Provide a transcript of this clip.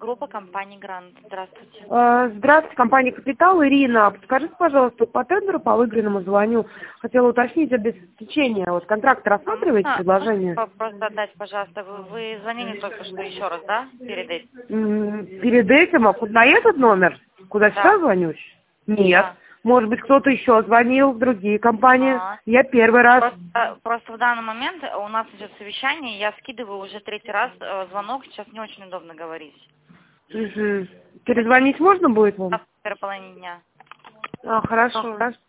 группа компании Грант. Здравствуйте. Здравствуйте, компания «Капитал». Ирина, подскажите, пожалуйста, по тендеру, по выигранному звоню. Хотела уточнить обеспечение. Вот контракт рассматриваете, предложение? Вопрос задать, пожалуйста. Вы звонили только что еще раз, да? Перед этим? Перед этим, а на этот номер? Куда сейчас звоню? Нет. Да. Может быть, кто-то еще звонил в другие компании. Я первый раз. Просто в данный момент у нас идет совещание, я скидываю уже третий раз звонок, сейчас не очень удобно говорить. Перезвонить можно будет вам? В первой половине дня. Хорошо.